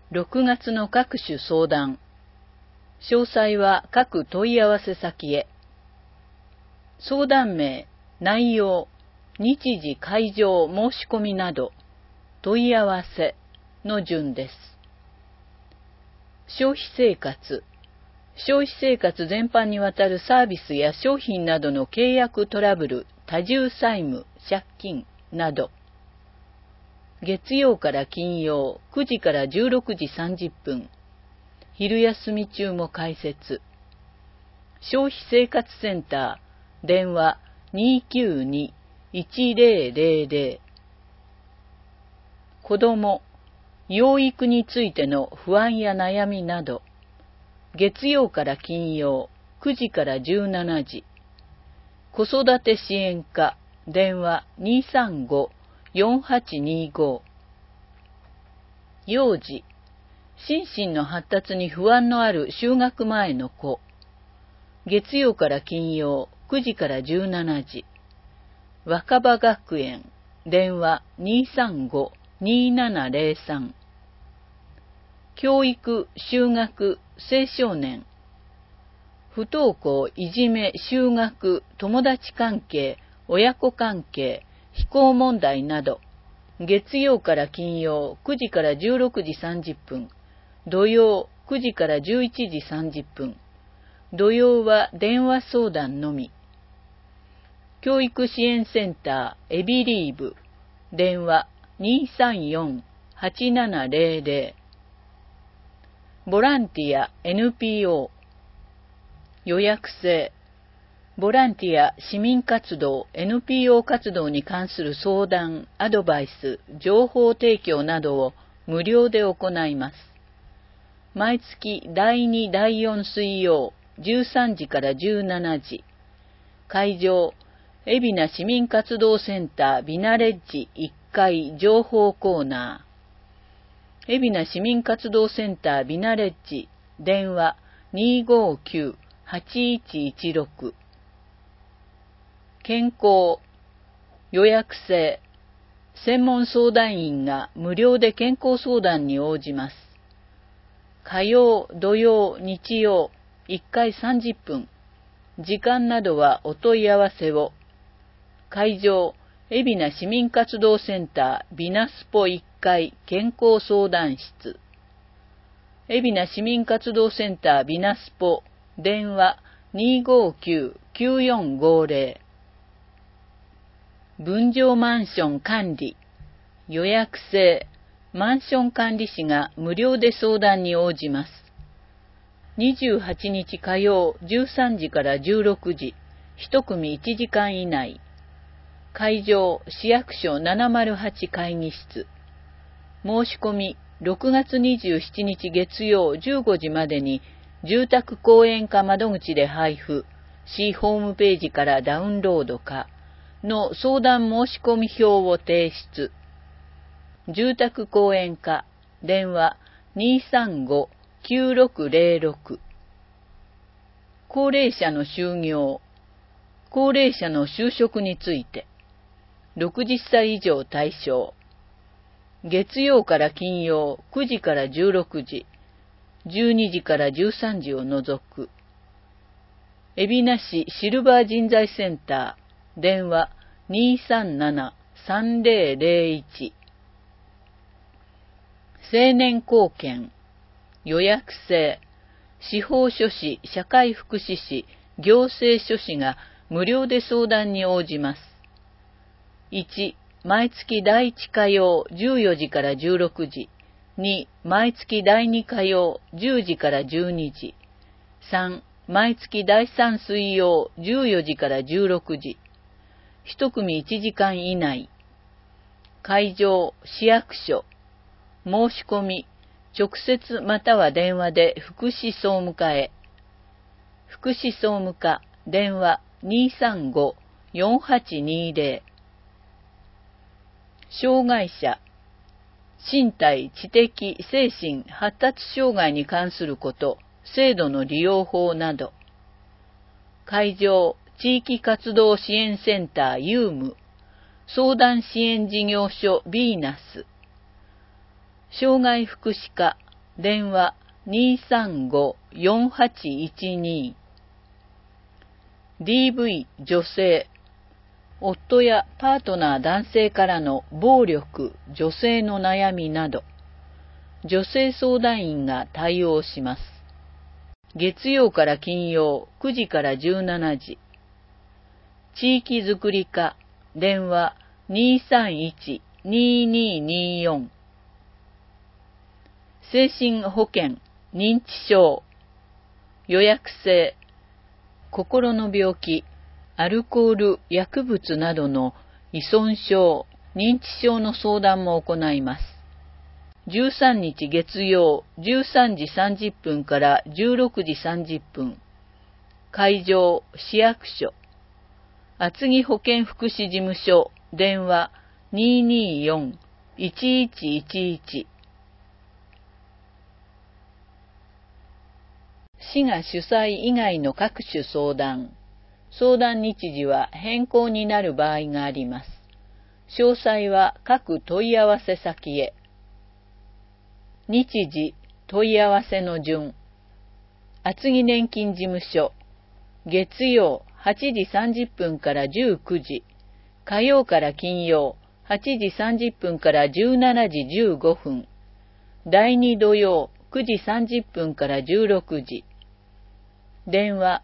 6月の各種相談。詳細は各問い合わせ先へ。相談名、内容、日時会場申し込みなど、問い合わせの順です。消費生活。消費生活全般にわたるサービスや商品などの契約トラブル、多重債務、借金など。月曜から金曜9時から16時30分。昼休み中も開設。消費生活センター、電話292-1000。子供、養育についての不安や悩みなど。月曜から金曜9時から17時。子育て支援課、電話235-4825。幼児、心身の発達に不安のある就学前の子。月曜から金曜9時から17時。若葉学園、電話235-2703。教育、就学、青少年。不登校、いじめ、就学、友達関係、親子関係、非行問題など。月曜から金曜9時から16時30分。土曜9時から11時30分。土曜は電話相談のみ。教育支援センターエビリーブ。電話234-8700。ボランティア NPO。予約制。ボランティア、市民活動、NPO 活動に関する相談、アドバイス、情報提供などを無料で行います。毎月第2、第4水曜、13時から17時。会場、海老名市民活動センタービナレッジ1階情報コーナー。海老名市民活動センタービナレッジ、電話259-8116。健康、予約制。専門相談員が無料で健康相談に応じます。火曜、土曜、日曜、1回30分。時間などはお問い合わせを。会場、海老名市民活動センタービナスポ1階健康相談室。海老名市民活動センタービナスポ、電話259-9450。分譲マンション管理、予約制。マンション管理士が無料で相談に応じます。28日火曜13時から16時、1組1時間以内。会場、市役所708会議室。申し込み、6月27日月曜15時までに、住宅講演課窓口で配布、市ホームページからダウンロードか、の相談申し込み表を提出。住宅講演課、電話235-9606。高齢者の就業、高齢者の就職について、60歳以上対象。月曜から金曜9時から16時、12時から13時を除く。海老名市シルバー人材センター、電話237-3001。青年貢献、予約制。司法書士、社会福祉士、行政書士が無料で相談に応じます。1、毎月第1火曜14時から16時。2、毎月第2火曜10時から12時。3、毎月第3水曜14時から16時。1組1時間以内。会場、市役所。申し込み、直接または電話で福祉総務課へ。福祉総務課、電話235-4820。障害者、身体、知的、精神、発達障害に関すること、制度の利用法など。会場、地域活動支援センターユーム、相談支援事業所ビーナス。障害福祉課、 電話 235-4812。DV 女性。夫やパートナー男性からの暴力、女性の悩みなど、女性相談員が対応します。月曜から金曜9時から17時。地域づくり課、電話 231-2224。精神保健、認知症、予約制、心の病気、アルコール、薬物などの依存症、認知症の相談も行います。13日月曜13時30分から16時30分。会場、市役所。厚木保健福祉事務所、電話 224-1111。市が主催以外の各種相談。相談日時は変更になる場合があります。詳細は各問い合わせ先へ。日時、問い合わせの順。厚木年金事務所。月曜8時30分から19時。火曜から金曜8時30分から17時15分。第2土曜9時30分から16時。電話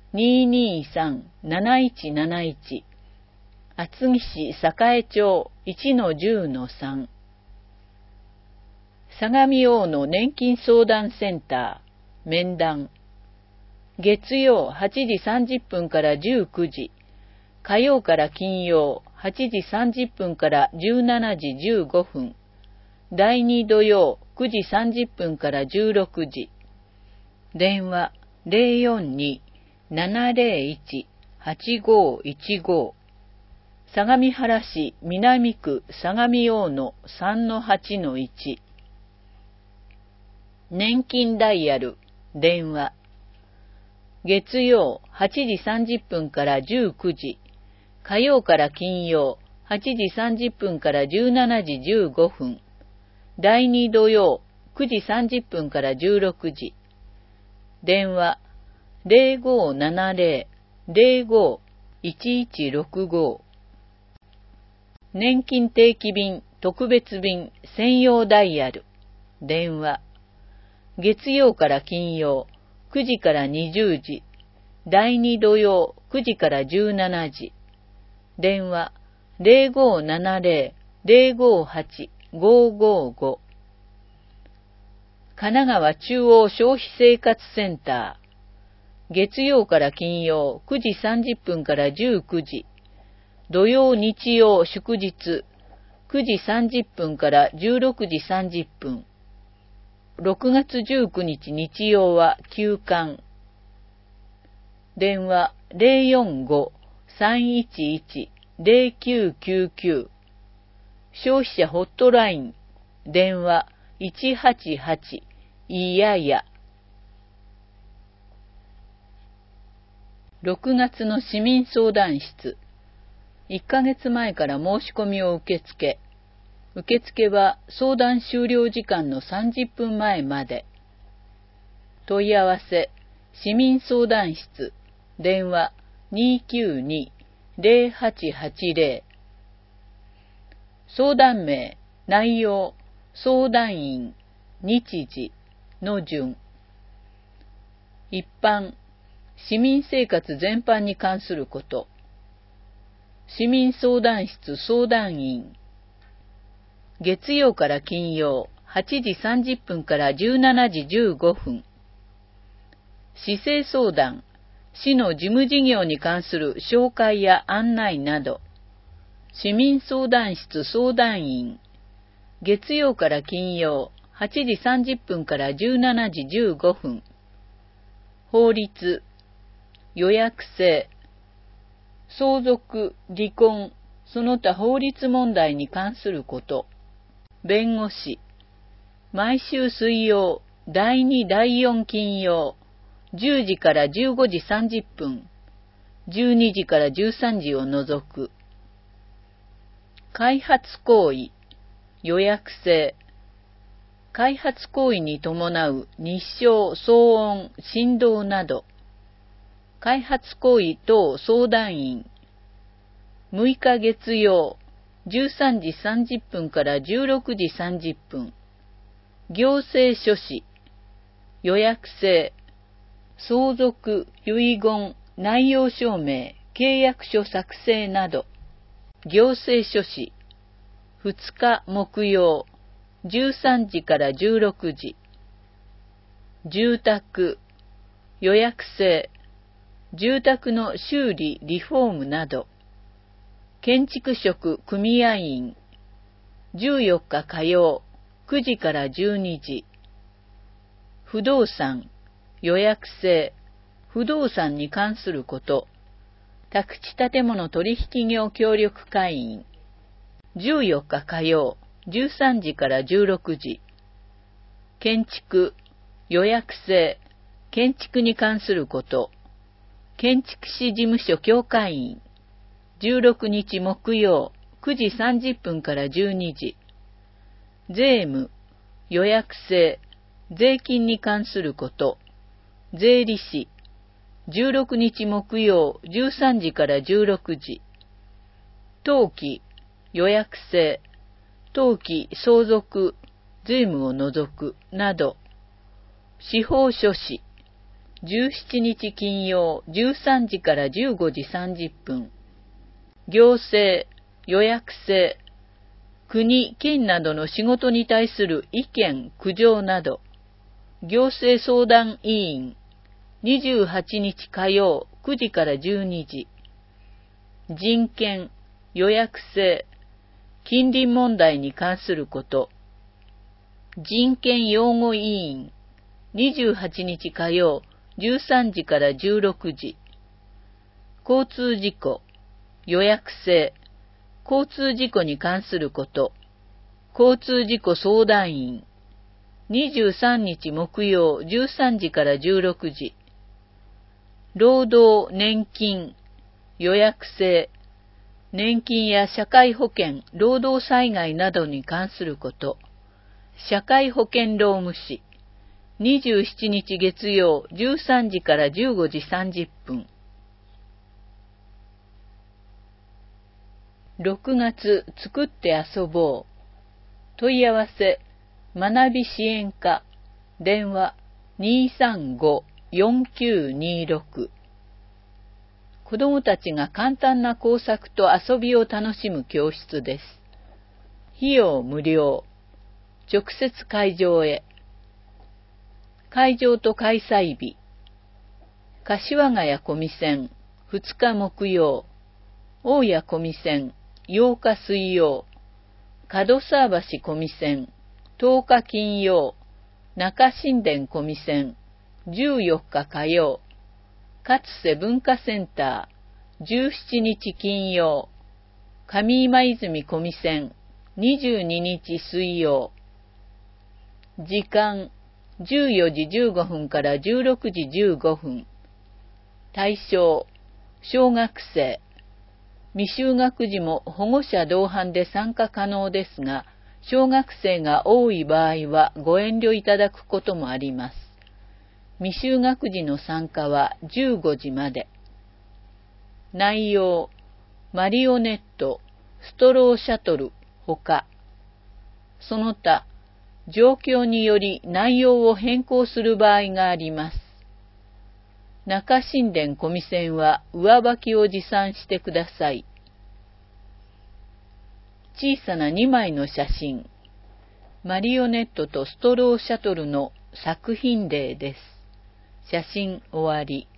223-7171。厚木市栄町 1-10-3。相模大野年金相談センター、面談。月曜8時30分から19時。火曜から金曜8時30分から17時15分。第2土曜9時30分から16時。電話 042-701-8515。相模原市南区相模大野 3-8-1。年金ダイヤル、電話。月曜8時30分から19時。火曜から金曜8時30分から17時15分。第2土曜9時30分から16時。電話 0570-05-1165。年金定期便、特別便、専用ダイヤル。電話。月曜から金曜9時から20時。第2土曜9時から17時。電話 0570-058-555。神奈川中央消費生活センター。月曜から金曜9時30分から19時。土曜日曜祝日9時30分から16時30分。6月19日日曜は休館。電話 045-311-0999。消費者ホットライン。電話188いやや。6月の市民相談室。1ヶ月前から申し込みを受付。受付は相談終了時間の30分前まで。問い合わせ、市民相談室。電話 292-0880。相談名、内容、相談員、日時の順。一般、市民生活全般に関すること。市民相談室相談員。月曜から金曜8時30分から17時15分。市政相談、市の事務事業に関する紹介や案内など。市民相談室相談員。月曜から金曜8時30分から17時15分。法律、予約制、相続、離婚、その他法律問題に関すること。弁護士、毎週水曜、第2、第4金曜、10時から15時30分、12時から13時を除く。開発行為、予約制、 開発行為に伴う日照、騒音、振動など、開発行為等相談員、6日月曜、13時30分から16時30分、行政書士、予約制、相続、遺言、内容証明、契約書作成など、行政書士、2日木曜、13時から16時、住宅、予約制、住宅の修理・リフォームなど、建築職組合員、14日火曜、9時から12時、不動産、予約制、不動産に関すること、宅地建物取引業協力会員、14日火曜、13時から16時、建築、予約制、建築に関すること、建築士事務所協会員、16日木曜、9時30分から12時、税務、予約制、税金に関すること、税理士、16日木曜、13時から16時、登記、予約制、登記、相続、税務を除く、など、司法書士、17日金曜、13時から15時30分、行政、予約制、国、県などの仕事に対する意見、苦情など、行政相談委員、28日火曜、9時から12時、人権、予約制、近隣問題に関すること、人権擁護委員、28日火曜、13時から16時、交通事故、予約制、交通事故に関すること、交通事故相談員、23日木曜、13時から16時、労働、年金、予約制、年金や社会保険、労働災害などに関すること、社会保険労務士、27日月曜、13時から15時30分。6月、作って遊ぼう。問い合わせ、学び支援課、電話、235-4926。子どもたちが簡単な工作と遊びを楽しむ教室です。費用無料。直接会場へ。会場と開催日。柏ヶ谷小見線、2日木曜。大谷小見線、8日水曜。門沢橋小見線、10日金曜。中新田小見線、14日火曜。勝瀬文化センター、17日金曜。上今泉小見線、22日水曜。時間、14時15分から16時15分。対象、小学生。未就学児も保護者同伴で参加可能ですが、小学生が多い場合はご遠慮いただくこともあります。未就学児の参加は15時まで。内容、マリオネット、ストローシャトル、ほか。その他、状況により内容を変更する場合があります。中新田小見線は上履きを持参してください。小さな2枚の写真。マリオネットとストローシャトルの作品例です。写真終わり。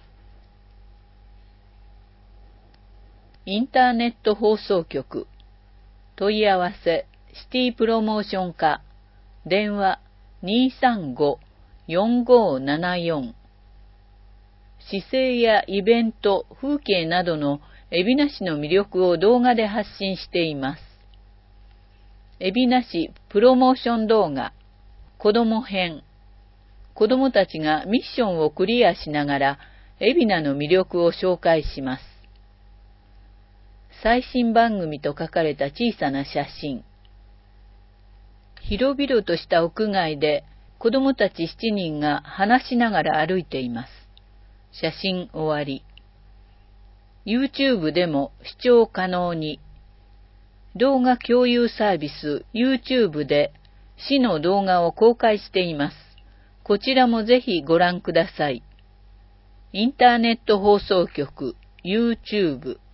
インターネット放送局。問い合わせ、シティプロモーション課。電話、235-4574。市政やイベント、風景などの海老名市の魅力を動画で発信しています。海老名市プロモーション動画、子ども編。子どもたちがミッションをクリアしながら海老名の魅力を紹介します。最新番組と書かれた小さな写真。 広々とした屋外で子供たち7人が話しながら歩いています。写真終わり。YouTube でも視聴可能に。動画共有サービス YouTube で市の動画を公開しています。こちらもぜひご覧ください。インターネット放送局 YouTube